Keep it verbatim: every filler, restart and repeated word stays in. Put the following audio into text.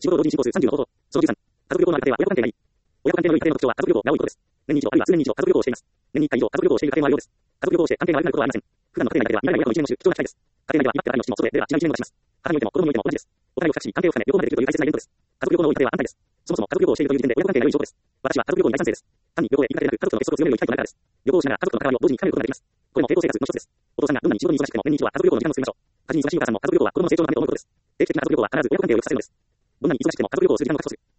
仕事同時に進行数さんじゅうの方法。そのじゅうさん。家族旅行のある家庭は親子関係がいい。親子関係の良い家庭の特徴は家族旅行が多いことです。年に一度あるいは数年に一度家族旅行をしています。年に一回以上家族旅行をしている家庭もあるようです。家族旅行をして関係が悪くなることはありません。普段の家庭内では未来の親子の一年の貴重な機会です。家庭内では祝ってあるの父も外ででは違う一年を出します。母においても子供においても同じです。お互いを深くし、関係を深め、旅行までできるという大切なイベントです。家族旅行の多い家庭は安泰です。そもそも家族旅行をしているという時点で親子関係が良い証拠です。私は家族旅行に大賛成です。単に旅行へ行くだけでなく、家族との結束を強める良い機会となるからです。旅行をしながら家族との関わりを同時に深めることができます。これも成功生活の一つです。お父さんがどんなに仕事に忙しくても年に一度は家族旅行の時間を作りましょう。家事に忙しいお母さんも家族旅行は子供の成長のためと思うことです。定期的な家族旅行は必ず親子関係を良くさせるのです。どんなに忙しくても家族旅行をする時間を確保する。